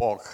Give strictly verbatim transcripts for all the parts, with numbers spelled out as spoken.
walk.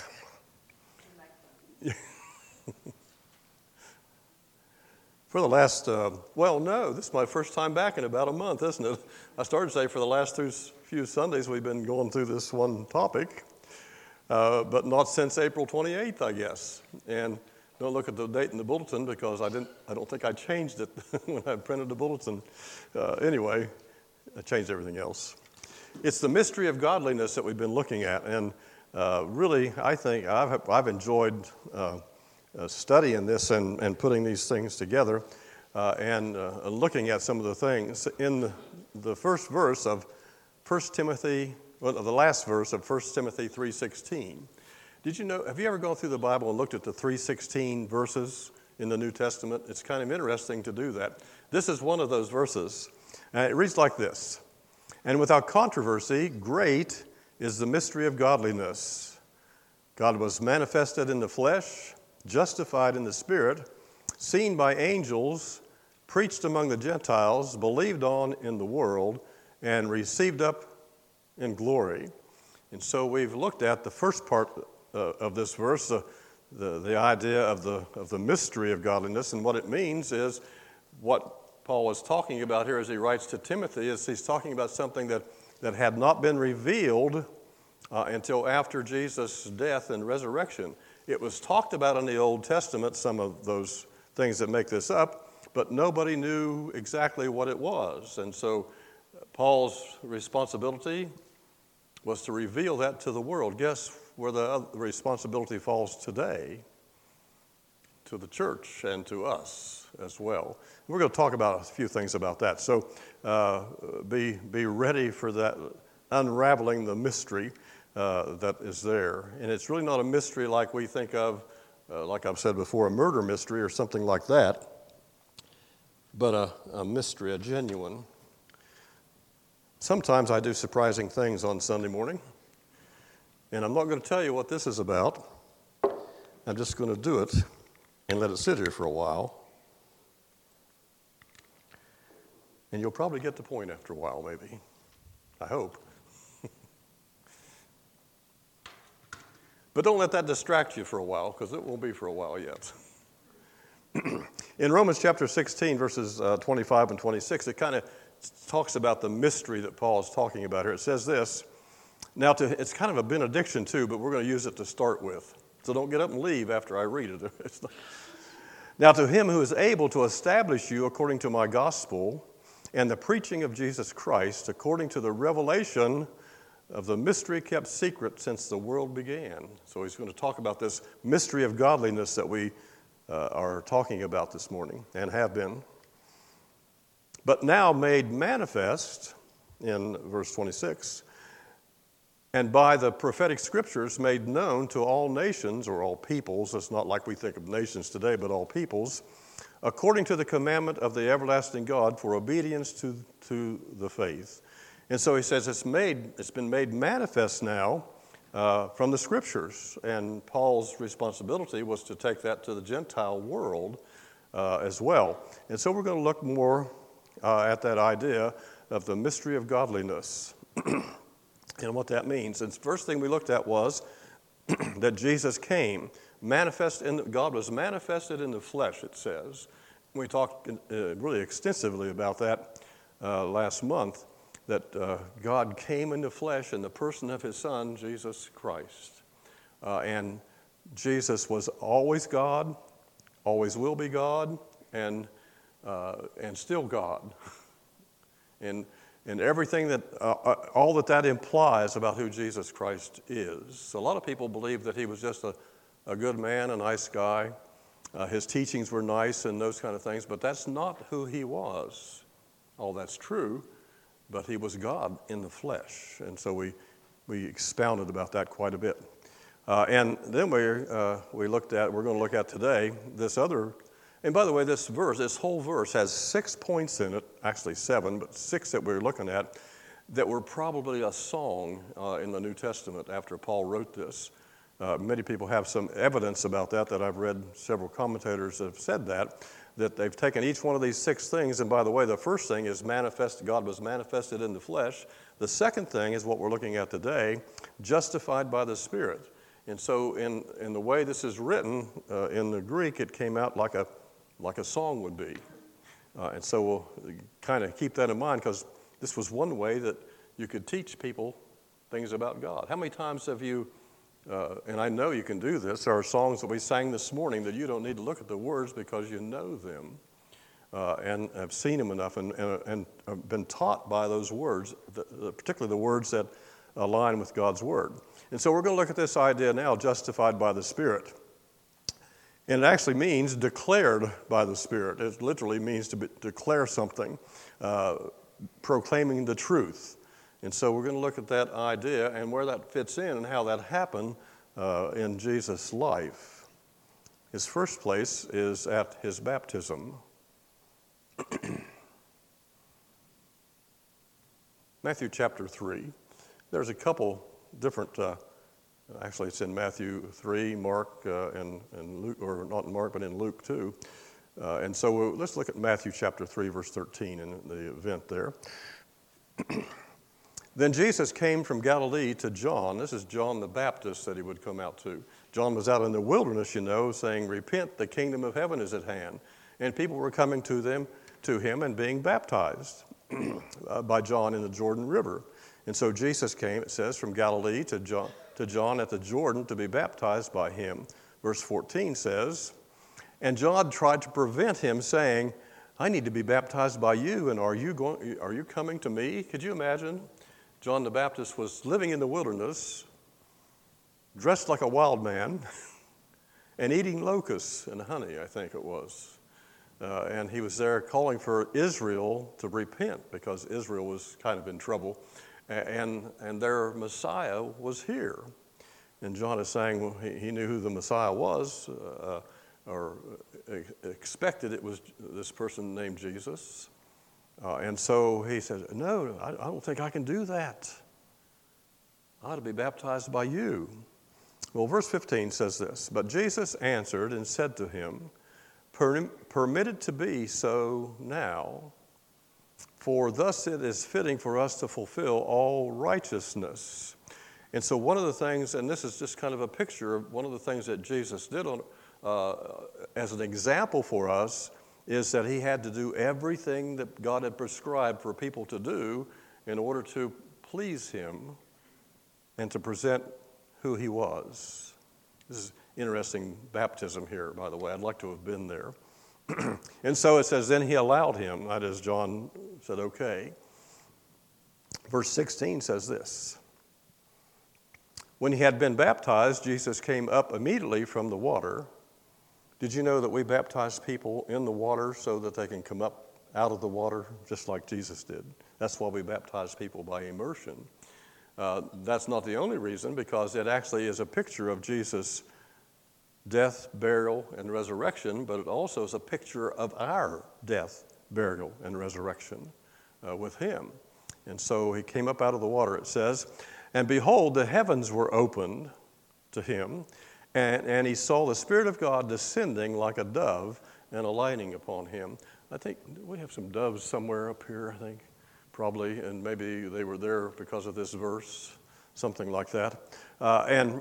For the last, uh, well, no, this is my first time back in about a month, isn't it? I started to say for the last two, few Sundays we've been going through this one topic, uh, but not since April twenty-eighth, I guess. And don't look at the date in the bulletin because I didn't. I don't think I changed it when I printed the bulletin. Uh, anyway, I changed everything else. It's the mystery of godliness that we've been looking at, and uh, really, I think I've I've enjoyed uh, uh, studying this and, and putting these things together, uh, and uh, looking at some of the things in the, the first verse of First Timothy, well, the last verse of First Timothy three sixteen. Did you know? Have you ever gone through the Bible and looked at the three sixteen verses in the New Testament? It's kind of interesting to do that. This is one of those verses, and it reads like this. And without controversy, great is the mystery of godliness. God was manifested in the flesh, justified in the spirit, seen by angels, preached among the Gentiles, believed on in the world, and received up in glory. And so we've looked at the first part uh, of this verse, uh, the, the idea of the, of the mystery of godliness, and what it means is what Paul is talking about here as he writes to Timothy is he's talking about something that, that had not been revealed uh, until after Jesus' death and resurrection. It was talked about in the Old Testament, some of those things that make this up, but nobody knew exactly what it was. And so Paul's responsibility was to reveal that to the world. Guess where the responsibility falls today? To the church and to us as well. We're going to talk about a few things about that. So uh, be be ready for that, unraveling the mystery uh, that is there. And it's really not a mystery like we think of, uh, like I've said before, a murder mystery or something like that, but a, a mystery, a genuine. Sometimes I do surprising things on Sunday morning, and I'm not going to tell you what this is about. I'm just going to do it and let it sit here for a while. And you'll probably get the point after a while, maybe. I hope. But don't let that distract you for a while, because it won't be for a while yet. In Romans chapter sixteen, verses uh, twenty-five and twenty-six, it kind of talks about the mystery that Paul is talking about here. It says this. Now, to, it's kind of a benediction, too, but we're going to use it to start with. So don't get up and leave after I read it. It's not. Now to him who is able to establish you according to my gospel and the preaching of Jesus Christ, according to the revelation of the mystery kept secret since the world began. So he's going to talk about this mystery of godliness that we uh, are talking about this morning and have been. But now made manifest, in verse twenty-six, and by the prophetic scriptures made known to all nations, or all peoples, it's not like we think of nations today, but all peoples, according to the commandment of the everlasting God for obedience to, to the faith. And so he says it's made, it's been made manifest now uh, from the scriptures. And Paul's responsibility was to take that to the Gentile world uh, as well. And so we're going to look more uh, at that idea of the mystery of godliness. And what that means. And the first thing we looked at was that Jesus came, manifest in the, God was manifested in the flesh, it says. We talked uh, really extensively about that uh, last month, that uh, God came in the flesh in the person of his Son, Jesus Christ. Uh, and Jesus was always God, always will be God, and uh, and still God. and And everything that, uh, all that that implies about who Jesus Christ is. So a lot of people believe that he was just a, a good man, a nice guy. Uh, his teachings were nice and those kind of things, but that's not who he was. All that's true, but he was God in the flesh. And so we, we expounded about that quite a bit. Uh, and then we, uh, we looked at, we're going to look at today, this other. And by the way, this verse, this whole verse has six points in it, actually seven, but six that we're looking at, that were probably a song uh, in the New Testament after Paul wrote this. Uh, many people have some evidence about that, that I've read several commentators have said that, that they've taken each one of these six things, and by the way, the first thing is manifest, God was manifested in the flesh. The second thing is what we're looking at today, justified by the Spirit. And so in, in the way this is written, uh, in the Greek, it came out like a, like a song would be. Uh, and so we'll kind of keep that in mind, because this was one way that you could teach people things about God. How many times have you, uh, and I know you can do this, there are songs that we sang this morning that you don't need to look at the words because you know them. Uh, and have seen them enough and, and, and have been taught by those words, the, the, particularly the words that align with God's Word. And so we're going to look at this idea now, justified by the Spirit. And it actually means declared by the Spirit. It literally means to be, declare something, uh, proclaiming the truth. And so we're going to look at that idea and where that fits in and how that happened uh, in Jesus' life. His first place is at his baptism. Matthew chapter three. There's a couple different, uh, actually it's in Matthew three, Mark, uh, and, and Luke, or not in Mark, but in Luke too. Uh, and so we'll, let's look at Matthew chapter three, verse thirteen, in the event there. Then Jesus came from Galilee to John. This is John the Baptist that he would come out to. John was out in the wilderness, you know, saying, "Repent, the kingdom of heaven is at hand." And people were coming to them, to him and being baptized uh, by John in the Jordan River. And so Jesus came, it says, from Galilee to John, to John at the Jordan to be baptized by him. Verse fourteen says, "And John tried to prevent him, saying, 'I need to be baptized by you, and are you going? Are you coming to me?'" Could you imagine? John the Baptist was living in the wilderness, dressed like a wild man, and eating locusts and honey, I think it was. Uh, and he was there calling for Israel to repent because Israel was kind of in trouble. And, and their Messiah was here. And John is saying, well, he, he knew who the Messiah was, uh, or expected it was this person named Jesus. Uh, and so he said, "No, I, I don't think I can do that. I ought to be baptized by you." Well, verse fifteen says this, "But Jesus answered and said to him, Permit it to be so now, for thus it is fitting for us to fulfill all righteousness." And so one of the things, and this is just kind of a picture of one of the things that Jesus did on, uh, as an example for us, is that he had to do everything that God had prescribed for people to do in order to please him and to present who he was. This is interesting baptism here, by the way. I'd like to have been there. And so it says, then he allowed him. That is, John said, okay. Verse sixteen says this. When he had been baptized, Jesus came up immediately from the water. Did you know that we baptize people in the water so that they can come up out of the water just like Jesus did? That's why we baptize people by immersion. Uh, that's not the only reason, because it actually is a picture of Jesus' death, burial, and resurrection, but it also is a picture of our death, burial, and resurrection uh, with him. And so he came up out of the water, it says, and behold, the heavens were opened to him, and, and he saw the Spirit of God descending like a dove and alighting upon him. I think we have some doves somewhere up here, I think, probably, and maybe they were there because of this verse, something like that. Uh, and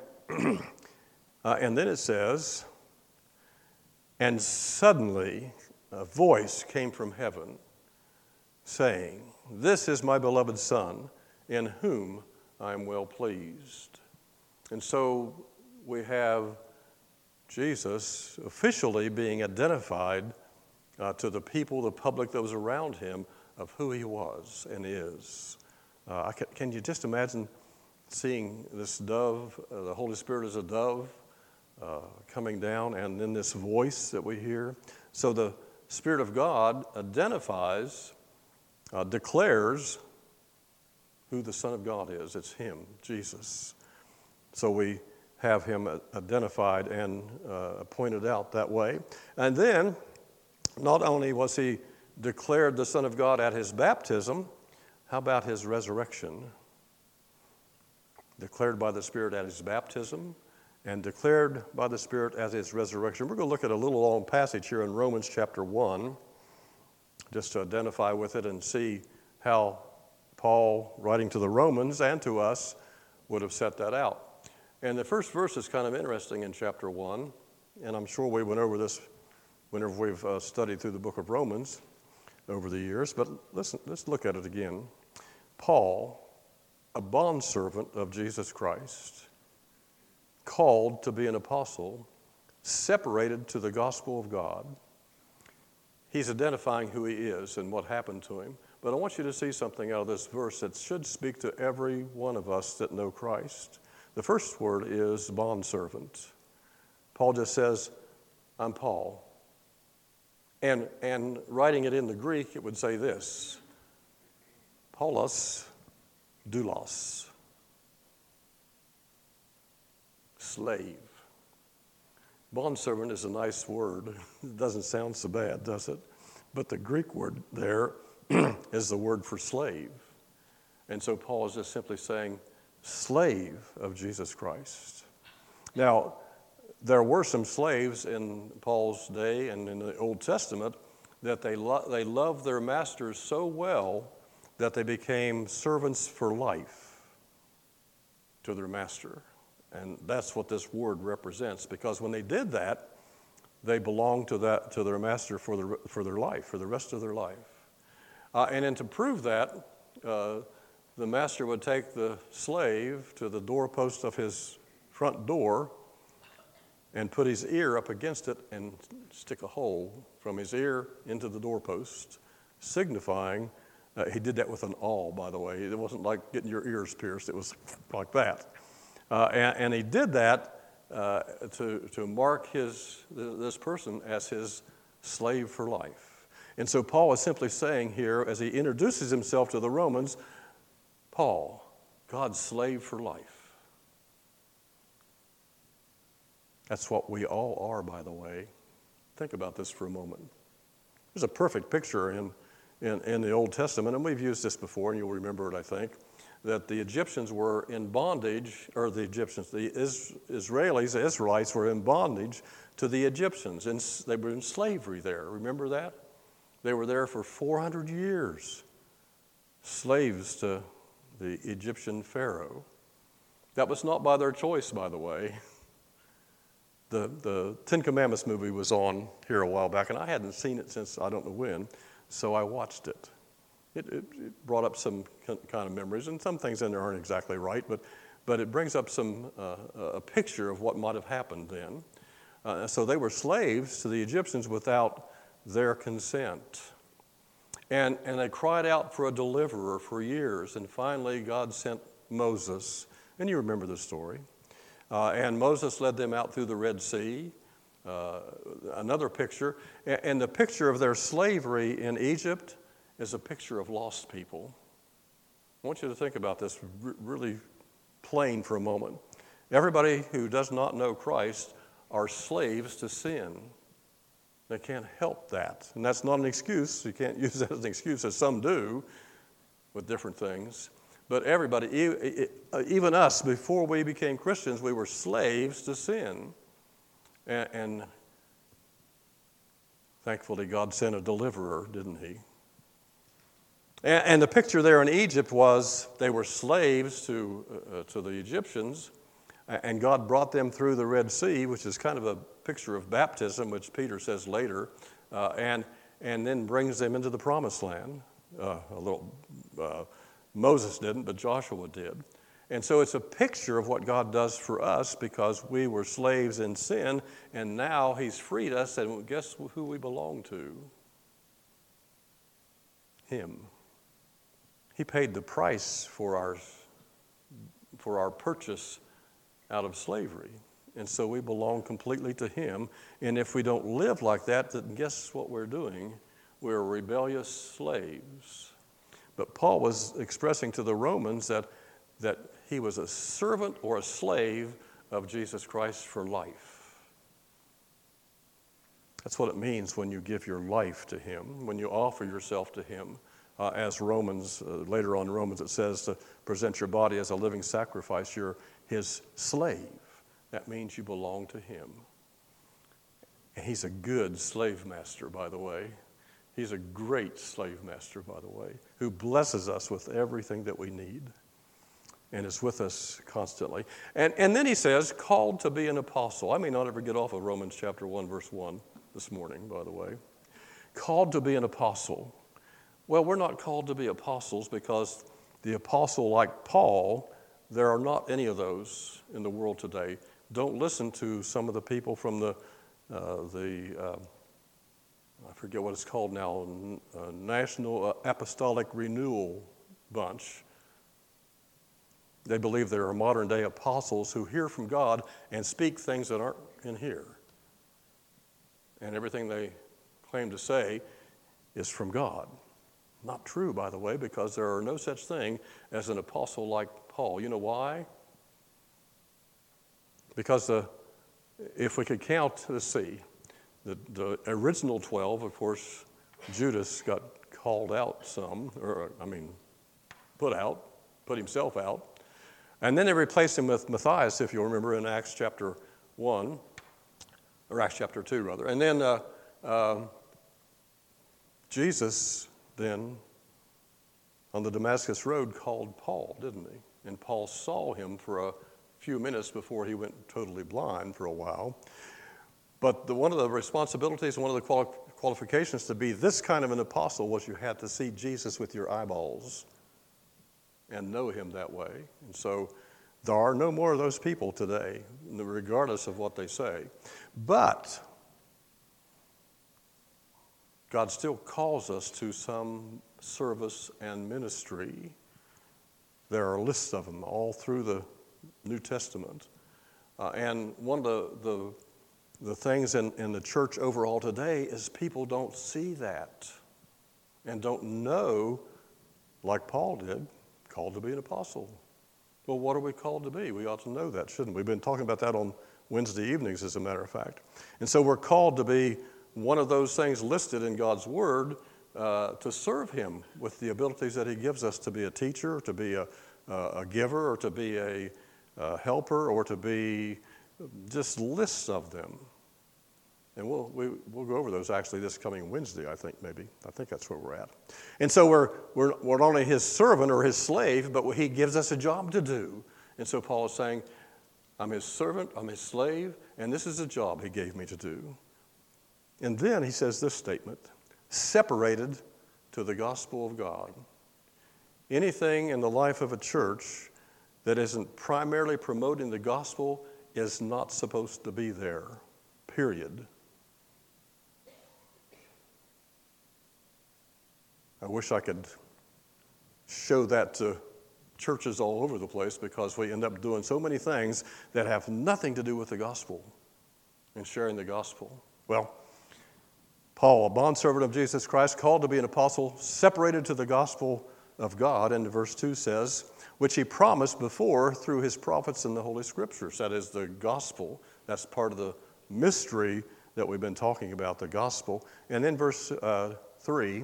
uh, and then it says, and suddenly a voice came from heaven saying, "This is my beloved Son, in whom I am well pleased." And so we have Jesus officially being identified uh, to the people, the public, those around him, of who he was and is. Uh, I can, can you just imagine seeing this dove, uh, the Holy Spirit as a dove, uh, coming down, and then this voice that we hear? So the Spirit of God identifies, uh, declares who the Son of God is. It's him, Jesus. So we have him identified and uh, pointed out that way. And then, not only was he declared the Son of God at his baptism, how about his resurrection? Declared by the Spirit at his baptism and declared by the Spirit at his resurrection. We're going to look at a little long passage here in Romans chapter one, just to identify with it and see how Paul, writing to the Romans and to us, would have set that out. And the first verse is kind of interesting in chapter one, and I'm sure we went over this whenever we've uh, studied through the book of Romans over the years, but listen, let's look at it again. Paul, a bondservant of Jesus Christ, called to be an apostle, separated to the gospel of God. He's identifying who he is and what happened to him. But I want you to see something out of this verse that should speak to every one of us that know Christ. The first word is bondservant. Paul just says, I'm Paul. And, and writing it in the Greek, it would say this, Paulos doulos, slave. Bondservant is a nice word. It doesn't sound so bad, does it? But the Greek word there is the word for slave. And so Paul is just simply saying, slave of Jesus Christ. Now, there were some slaves in Paul's day and in the Old Testament that they, lo- they loved their masters so well that they became servants for life to their master. And that's what this word represents, because when they did that, they belonged to that to their master for the for their life, for the rest of their life. Uh, and then to prove that, uh, the master would take the slave to the doorpost of his front door and put his ear up against it and stick a hole from his ear into the doorpost, signifying, uh, he did that with an awl, by the way. It wasn't like getting your ears pierced. It was like that. Uh, and, and he did that uh, to, to mark his this person as his slave for life. And so Paul is simply saying here, as he introduces himself to the Romans, Paul, God's slave for life. That's what we all are, by the way. Think about this for a moment. There's a perfect picture in, in, in the Old Testament, and we've used this before, and you'll remember it, I think, that the Egyptians were in bondage, or the Egyptians, the Is, Israelis, the Israelites were in bondage to the Egyptians, and they were in slavery there. Remember that? They were there for four hundred years, slaves to the Egyptian Pharaoh. That was not by their choice, by the way. The, the Ten Commandments movie was on here a while back, and I hadn't seen it since I don't know when, so I watched it. It, it, it brought up some kind of memories, and some things in there aren't exactly right, but, but it brings up some uh, a picture of what might have happened then. Uh, so they were slaves to the Egyptians without their consent. And, and they cried out for a deliverer for years, and finally God sent Moses, and you remember the story. Uh, and Moses led them out through the Red Sea, uh, another picture. And, and the picture of their slavery in Egypt is a picture of lost people. I want you to think about this r- really plain for a moment. Everybody who does not know Christ are slaves to sin. They can't help that. And that's not an excuse. You can't use that as an excuse, as some do with different things. But everybody, even us, before we became Christians, we were slaves to sin. And, and thankfully, God sent a deliverer, didn't he? And, and the picture there in Egypt was they were slaves to, uh, to the Egyptians, and God brought them through the Red Sea, which is kind of a picture of baptism, which Peter says later, uh, and, and then brings them into the Promised Land. Uh, a little... Uh, Moses didn't, but Joshua did. And so it's a picture of what God does for us, because we were slaves in sin, and now he's freed us, and guess who we belong to? Him. He paid the price for our, for our purchase out of slavery. And so we belong completely to him. And if we don't live like that, then guess what we're doing? We're rebellious slaves. But Paul was expressing to the Romans that, that he was a servant or a slave of Jesus Christ for life. That's what it means when you give your life to him, when you offer yourself to him. Uh, as Romans, uh, later on in Romans it says to present your body as a living sacrifice. You're his slave. That means you belong to him. And he's a good slave master, by the way. He's a great slave master, by the way, who blesses us with everything that we need. and is with us constantly. And, and then he says, called to be an apostle. I may not ever get off of Romans chapter one, verse one this morning, by the way. Called to be an apostle. Well, we're not called to be apostles because the apostle like Paul, there are not any of those in the world today. Don't listen to some of the people from the, uh, the uh, I forget what it's called now, uh, National Apostolic Renewal Bunch. They believe there are modern day apostles who hear from God and speak things that aren't in here. And everything they claim to say is from God. Not true, by the way, because there are no such thing as an apostle like Paul. You know why? Because the, if we could count, let's see, the, the original twelve, of course, Judas got called out some, or I mean, put out, put himself out. And then they replaced him with Matthias, if you'll remember, in Acts chapter one, or Acts chapter two, rather. And then uh, uh, Jesus then, on the Damascus Road, called Paul, didn't he? And Paul saw him for a few minutes before he went totally blind for a while. But the, one of the responsibilities and one of the quali- qualifications to be this kind of an apostle was you had to see Jesus with your eyeballs and know him that way. And so there are no more of those people today, regardless of what they say. But God still calls us to some service and ministry. There are lists of them all through the New Testament. Uh, and one of the, the, the things in, in the church overall today is people don't see that and don't know, like Paul did, called to be an apostle. Well, what are we called to be? We ought to know that, shouldn't we? We've been talking about that on Wednesday evenings, as a matter of fact. And so we're called to be one of those things listed in God's Word uh, to serve Him with the abilities that He gives us to be a teacher, to be a, a giver, or to be a, a helper, or to be just lists of them. And we'll we, we'll go over those actually this coming Wednesday, I think maybe. I think that's where we're at. And so we're we're we're not only His servant or His slave, but He gives us a job to do. And so Paul is saying, I'm His servant, I'm His slave, and this is a job He gave me to do. And then he says this statement, separated to the gospel of God. Anything in the life of a church that isn't primarily promoting the gospel is not supposed to be there, period. I wish I could show that to churches all over the place because we end up doing so many things that have nothing to do with the gospel and sharing the gospel. Well, Paul, a bondservant of Jesus Christ, called to be an apostle, separated to the gospel of God, and verse two says, which he promised before through his prophets in the Holy Scriptures. That is the gospel. That's part of the mystery that we've been talking about, the gospel. And then verse uh, three,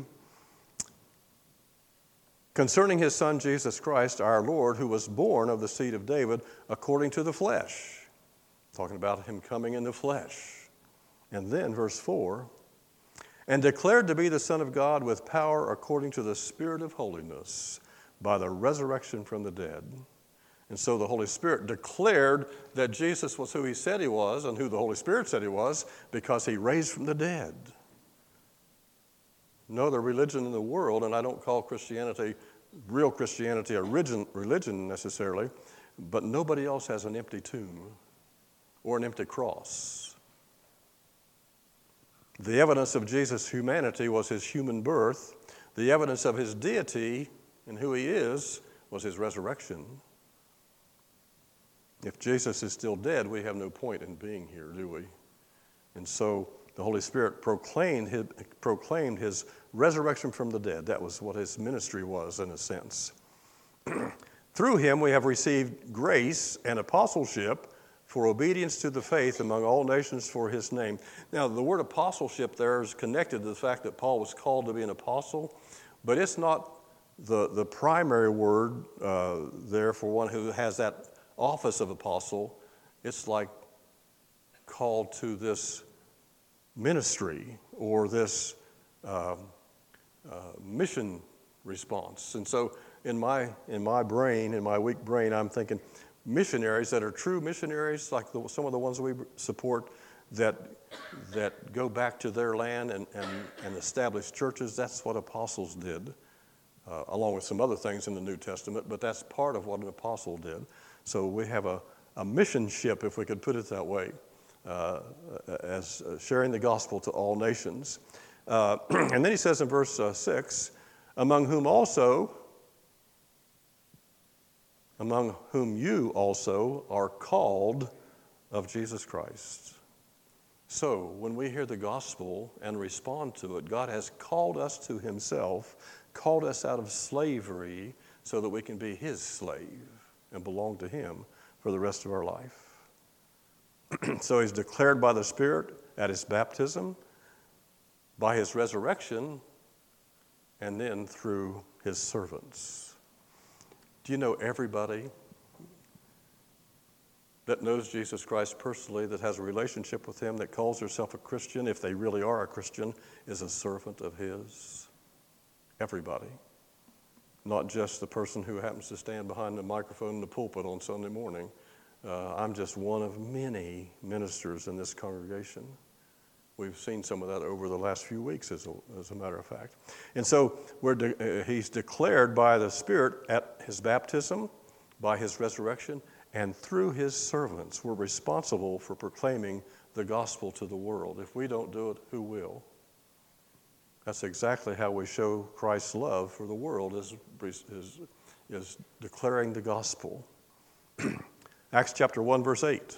concerning his son Jesus Christ, our Lord, who was born of the seed of David according to the flesh. Talking about him coming in the flesh. And then verse four, and declared to be the Son of God with power according to the Spirit of holiness by the resurrection from the dead. And so the Holy Spirit declared that Jesus was who he said he was and who the Holy Spirit said he was because he raised from the dead. No other religion in the world, and I don't call Christianity, real Christianity, a religion necessarily, but nobody else has an empty tomb or an empty cross. The evidence of Jesus' humanity was his human birth. The evidence of his deity and who he is was his resurrection. If Jesus is still dead, we have no point in being here, do we? And so the Holy Spirit proclaimed his, proclaimed his resurrection from the dead. That was what his ministry was, in a sense. Through him we have received grace and apostleship for obedience to the faith among all nations for his name. Now, the word apostleship there is connected to the fact that Paul was called to be an apostle, but it's not the, the primary word uh, there for one who has that office of apostle. It's like called to this ministry or this uh, uh, mission response. And so in my in my brain, in my weak brain, I'm thinking missionaries that are true missionaries, like the, some of the ones we support, that that go back to their land and, and, and establish churches. That's what apostles did, uh, along with some other things in the New Testament, but that's part of what an apostle did. So we have a, a mission ship, if we could put it that way, uh, as uh, sharing the gospel to all nations. Uh, and then he says in verse uh, six, among whom also, among whom you also are called of Jesus Christ. So when we hear the gospel and respond to it, God has called us to himself, called us out of slavery so that we can be his slave and belong to him for the rest of our life. So he's declared by the Spirit at his baptism, by his resurrection, and then through his servants. Do you know everybody that knows Jesus Christ personally, that has a relationship with him, that calls herself a Christian, if they really are a Christian, is a servant of his? Everybody. Not just the person who happens to stand behind the microphone in the pulpit on Sunday morning. Uh, I'm just one of many ministers in this congregation. We've seen some of that over the last few weeks, as a, as a matter of fact. And so we're de- uh, he's declared by the Spirit at his baptism, by his resurrection, and through his servants. We're responsible for proclaiming the gospel to the world. If we don't do it, who will? That's exactly how we show Christ's love for the world, is, is, is declaring the gospel. Acts chapter one, verse eight.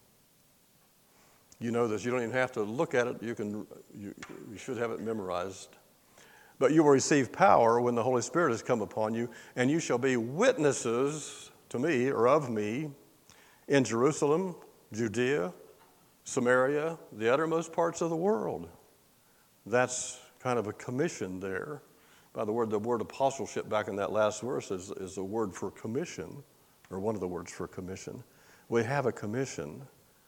You know this. You don't even have to look at it. You can. You, you should have it memorized. But you will receive power when the Holy Spirit has come upon you, and you shall be witnesses to me, or of me, in Jerusalem, Judea, Samaria, the uttermost parts of the world. That's kind of a commission there. By the word, the word apostleship back in that last verse is, is a word for commission, or one of the words for commission. We have a commission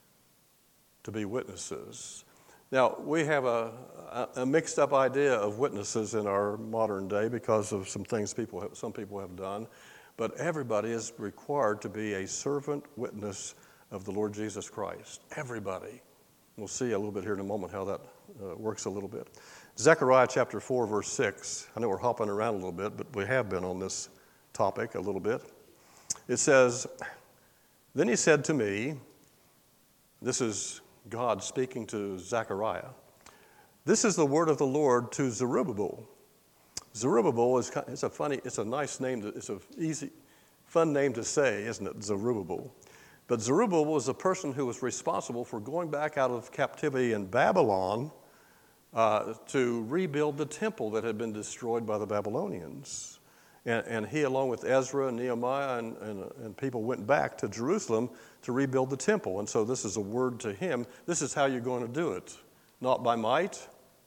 to be witnesses. Now, we have a, a mixed up idea of witnesses in our modern day because of some things people have, some people have done, but everybody is required to be a servant witness of the Lord Jesus Christ. Everybody. We'll see a little bit here in a moment how that uh, works a little bit. Zechariah chapter four, verse six. I know we're hopping around a little bit, but we have been on this topic a little bit. It says, then he said to me, this is God speaking to Zechariah, this is the word of the Lord to Zerubbabel. Zerubbabel is it's a funny, it's a nice name, to, it's an easy, fun name to say, isn't it, Zerubbabel? But Zerubbabel was a person who was responsible for going back out of captivity in Babylon uh, to rebuild the temple that had been destroyed by the Babylonians. And, and he, along with Ezra and Nehemiah and, and, and people, went back to Jerusalem to rebuild the temple. And so this is a word to him. This is how you're going to do it. Not by might,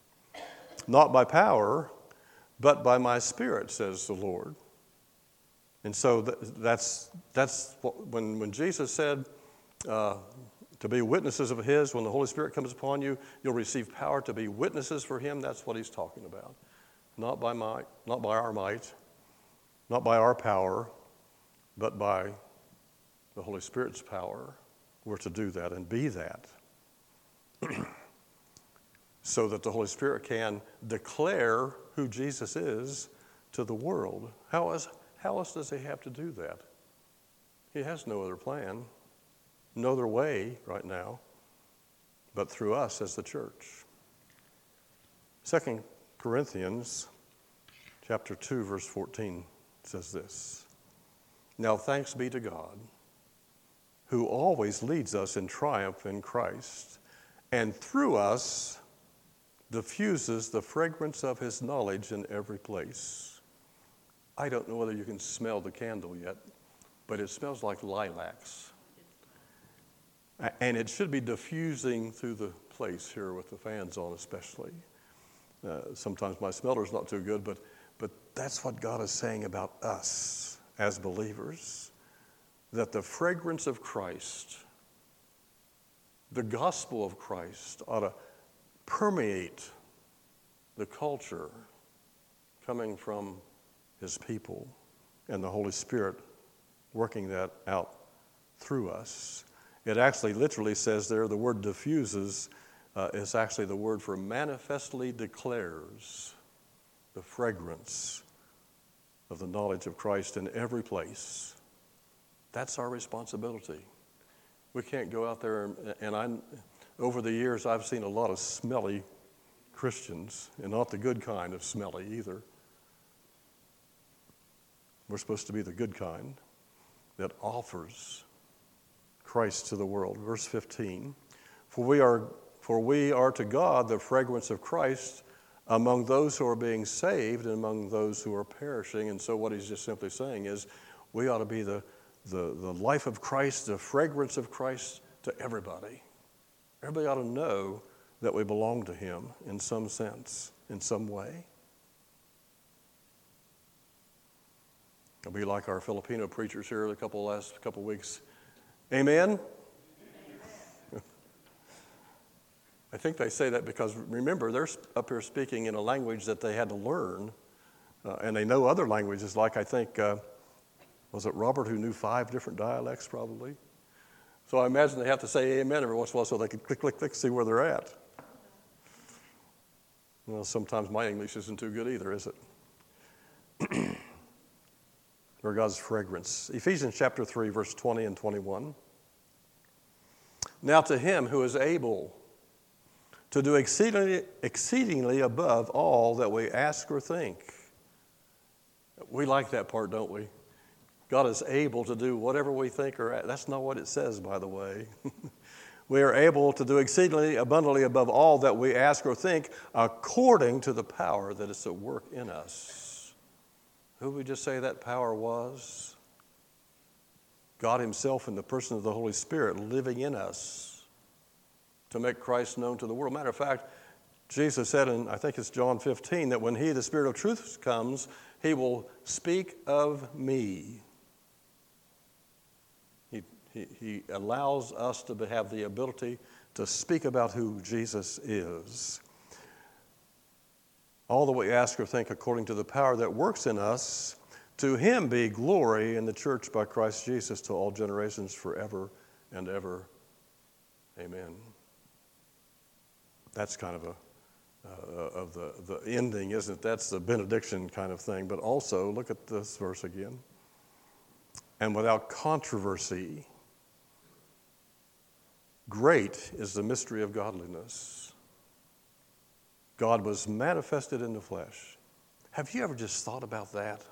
not by power, but by my Spirit, says the Lord. And so th- that's that's what, when when Jesus said uh, to be witnesses of his, when the Holy Spirit comes upon you, you'll receive power to be witnesses for him. That's what he's talking about. Not by might, not by our might, not by our power, but by the Holy Spirit's power. We're to do that and be that. So that the Holy Spirit can declare who Jesus is to the world. How is How else does he have to do that? He has no other plan, no other way right now, but through us as the church. Second Corinthians chapter two, verse fourteen says this, now thanks be to God, who always leads us in triumph in Christ, and through us diffuses the fragrance of his knowledge in every place. I don't know whether you can smell the candle yet, but it smells like lilacs. And it should be diffusing through the place here with the fans on especially. Uh, sometimes my smeller's not too good, but, but that's what God is saying about us as believers, that the fragrance of Christ, the gospel of Christ, ought to permeate the culture coming from his people. and the Holy Spirit working that out through us. It actually literally says there, the word diffuses uh, is actually the word for manifestly declares the fragrance of the knowledge of Christ in every place. That's our responsibility. We can't go out there, and, and I, over the years, I've seen a lot of smelly Christians, and not the good kind of smelly either. We're supposed to be the good kind that offers Christ to the world. Verse fifteen, for we are for we are to God the fragrance of Christ among those who are being saved and among those who are perishing. And so what he's just simply saying is we ought to be the, the, the life of Christ, the fragrance of Christ to everybody. Everybody ought to know that we belong to him in some sense, in some way. It'll be like our Filipino preachers here the couple last couple weeks. Amen? Amen. I think they say that because, remember, they're up here speaking in a language that they had to learn, uh, and they know other languages, like I think, uh, was it Robert who knew five different dialects probably? So I imagine they have to say amen every once in a while so they can click, click, click, see where they're at. Well, sometimes my English isn't too good either, is it? Or God's fragrance. Ephesians chapter three, verse twenty and twenty-one. Now to him who is able to do exceedingly, exceedingly above all that we ask or think. We like that part, don't we? God is able to do whatever we think or ask. That's not what it says, by the way. We are able to do exceedingly abundantly above all that we ask or think according to the power that is at work in us. Who would we just say that power was? God himself in the person of the Holy Spirit living in us to make Christ known to the world. Matter of fact, Jesus said in, I think it's John fifteen, that when he, the Spirit of truth, comes, he will speak of me. He, he, he allows us to have the ability to speak about who Jesus is. All that we ask or think according to the power that works in us, to him be glory in the church by Christ Jesus to all generations forever and ever. Amen. That's kind of a uh, of the, the ending, isn't it? That's the benediction kind of thing. But also, look at this verse again. And without controversy, great is the mystery of godliness. God was manifested in the flesh. Have you ever just thought about that?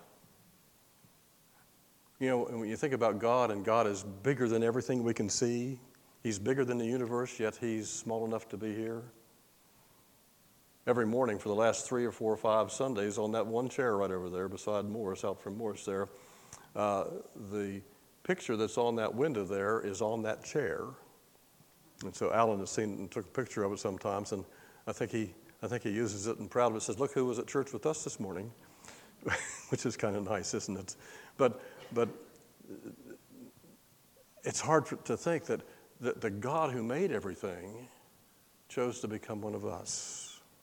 You know, when you think about God, and God is bigger than everything we can see, he's bigger than the universe, yet he's small enough to be here. Every morning for the last three or four or five Sundays on that one chair right over there beside Morris, out from Morris there, uh, the picture that's on that window there is on that chair. And so Alan has seen and took a picture of it sometimes, and I think he I think he uses it and proud of it. Says, look who was at church with us this morning, which is kind of nice, isn't it? But but it's hard for, to think that the, the God who made everything chose to become one of us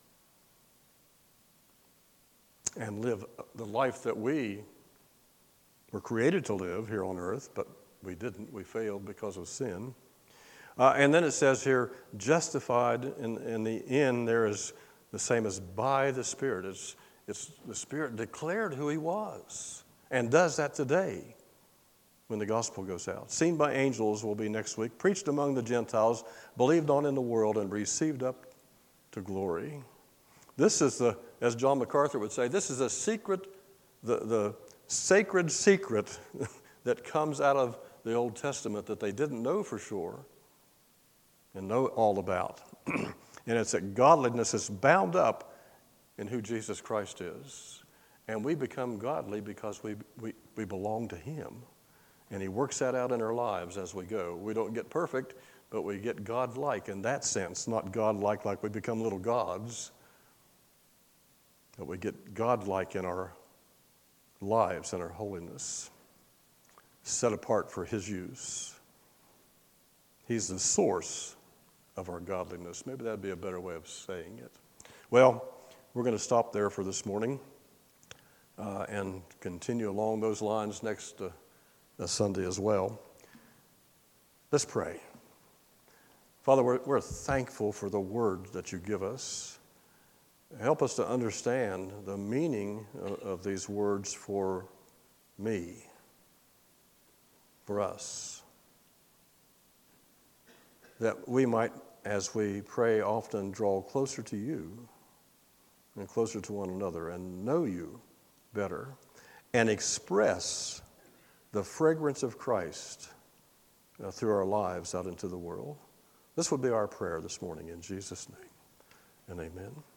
and live the life that we were created to live here on earth, but we didn't. We failed because of sin. Uh, and then it says here, justified in, in the end, there is the same as by the Spirit. It's, it's the Spirit declared who he was and does that today when the gospel goes out. Seen by angels will be next week, preached among the Gentiles, believed on in the world, and received up to glory. This is the, as John MacArthur would say, this is a secret, the, the sacred secret that comes out of the Old Testament that they didn't know for sure and know all about. And it's that godliness is bound up in who Jesus Christ is. And we become godly because we, we, we belong to him. And he works that out in our lives as we go. We don't get perfect, but we get God-like in that sense. Not God-like like we become little gods, but we get God-like in our lives and our holiness, set apart for his use. He's the source of our godliness. Maybe that'd be a better way of saying it. Well, we're going to stop there for this morning. uh, and continue along those lines next uh, Sunday as well. Let's pray. Father, we're, we're thankful for the word that you give us. Help us to understand the meaning of, of these words for me, for us, that we might, as we pray, often draw closer to you and closer to one another and know you better and express the fragrance of Christ uh, through our lives out into the world. This would be our prayer this morning in Jesus' name, and amen.